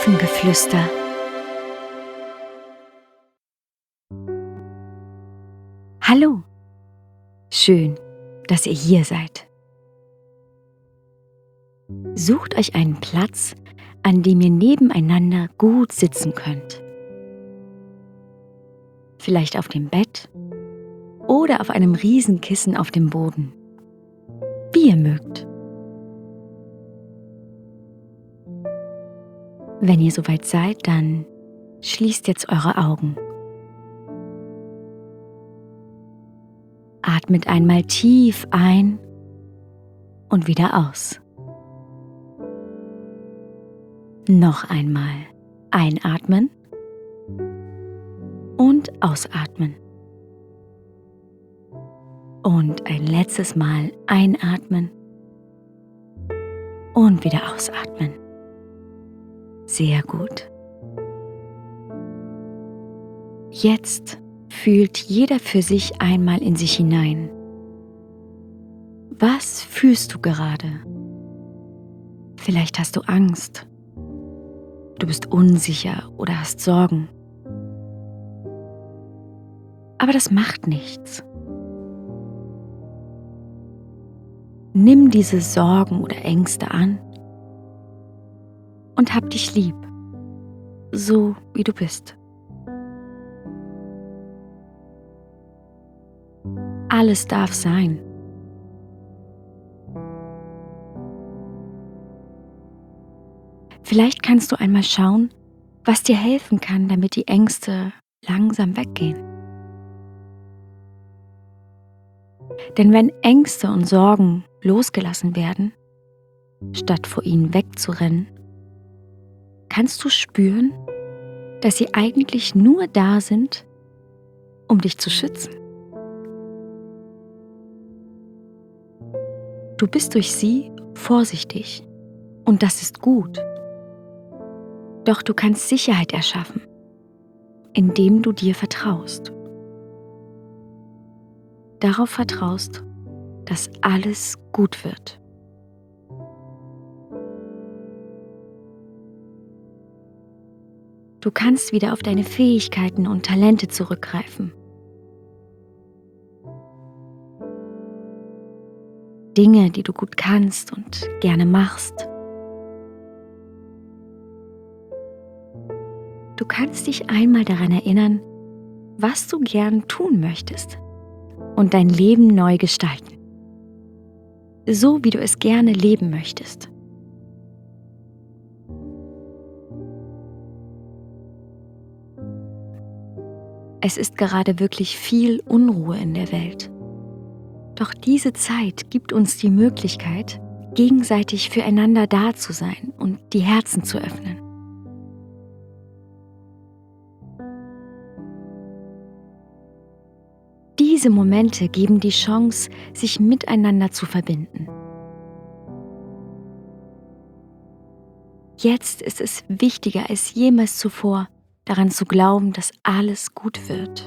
Elfengeflüster. Hallo, schön, dass ihr hier seid. Sucht euch einen Platz, an dem ihr nebeneinander gut sitzen könnt. Vielleicht auf dem Bett oder auf einem Riesenkissen auf dem Boden. Wie ihr mögt. Wenn ihr soweit seid, dann schließt jetzt eure Augen. Atmet einmal tief ein und wieder aus. Noch einmal einatmen und ausatmen. Und ein letztes Mal einatmen und wieder ausatmen. Sehr gut. Jetzt fühlt jeder für sich einmal in sich hinein. Was fühlst du gerade? Vielleicht hast du Angst. Du bist unsicher oder hast Sorgen. Aber das macht nichts. Nimm diese Sorgen oder Ängste an und hab dich lieb, so wie du bist. Alles darf sein. Vielleicht kannst du einmal schauen, was dir helfen kann, damit die Ängste langsam weggehen. Denn wenn Ängste und Sorgen losgelassen werden, statt vor ihnen wegzurennen, kannst du spüren, dass sie eigentlich nur da sind, um dich zu schützen. Du bist durch sie vorsichtig und das ist gut. Doch du kannst Sicherheit erschaffen, indem du dir vertraust. Darauf vertraust, dass alles gut wird. Du kannst wieder auf deine Fähigkeiten und Talente zurückgreifen. Dinge, die du gut kannst und gerne machst. Du kannst dich einmal daran erinnern, was du gern tun möchtest und dein Leben neu gestalten. So wie du es gerne leben möchtest. Es ist gerade wirklich viel Unruhe in der Welt. Doch diese Zeit gibt uns die Möglichkeit, gegenseitig füreinander da zu sein und die Herzen zu öffnen. Diese Momente geben die Chance, sich miteinander zu verbinden. Jetzt ist es wichtiger als jemals zuvor, daran zu glauben, dass alles gut wird.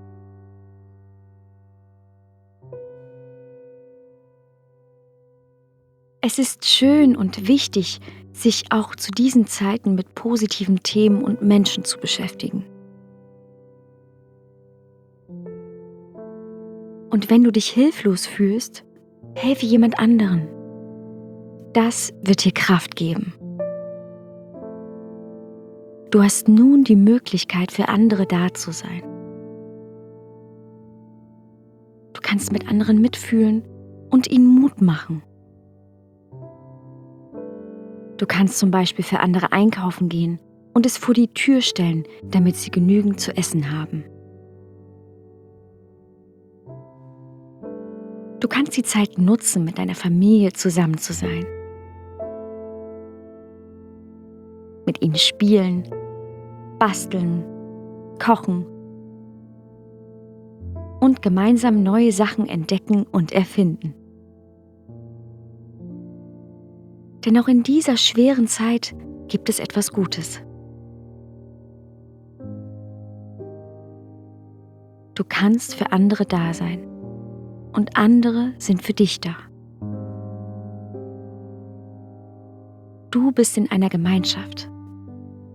Es ist schön und wichtig, sich auch zu diesen Zeiten mit positiven Themen und Menschen zu beschäftigen. Und wenn du dich hilflos fühlst, helfe jemand anderen. Das wird dir Kraft geben. Du hast nun die Möglichkeit, für andere da zu sein. Du kannst mit anderen mitfühlen und ihnen Mut machen. Du kannst zum Beispiel für andere einkaufen gehen und es vor die Tür stellen, damit sie genügend zu essen haben. Du kannst die Zeit nutzen, mit deiner Familie zusammen zu sein. Mit ihnen spielen, basteln, kochen und gemeinsam neue Sachen entdecken und erfinden. Denn auch in dieser schweren Zeit gibt es etwas Gutes. Du kannst für andere da sein und andere sind für dich da. Du bist in einer Gemeinschaft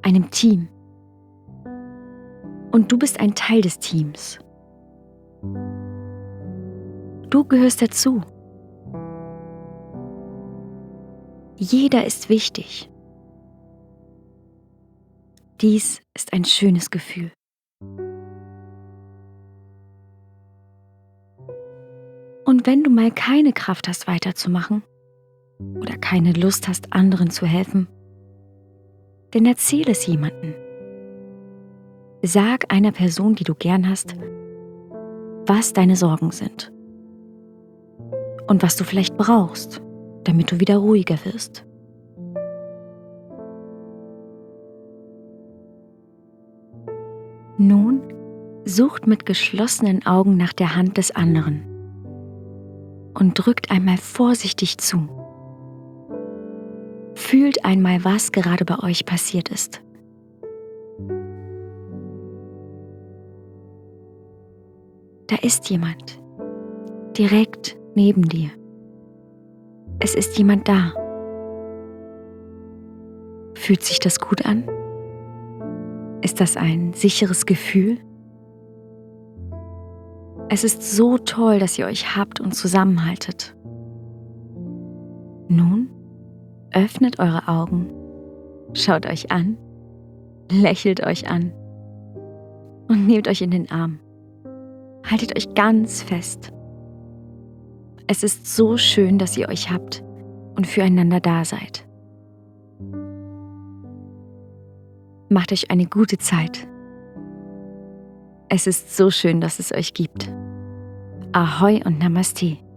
einem Team. Und du bist ein Teil des Teams. Du gehörst dazu. Jeder ist wichtig. Dies ist ein schönes Gefühl. Und wenn du mal keine Kraft hast, weiterzumachen oder keine Lust hast, anderen zu helfen, dann erzähl es jemandem. Sag einer Person, die du gern hast, was deine Sorgen sind und was du vielleicht brauchst, damit du wieder ruhiger wirst. Nun sucht mit geschlossenen Augen nach der Hand des anderen und drückt einmal vorsichtig zu. Fühlt einmal, was gerade bei euch passiert ist. Da ist jemand, direkt neben dir. Es ist jemand da. Fühlt sich das gut an? Ist das ein sicheres Gefühl? Es ist so toll, dass ihr euch habt und zusammenhaltet. Nun öffnet eure Augen, schaut euch an, lächelt euch an und nehmt euch in den Arm. Haltet euch ganz fest. Es ist so schön, dass ihr euch habt und füreinander da seid. Macht euch eine gute Zeit. Es ist so schön, dass es euch gibt. Ahoi und Namaste.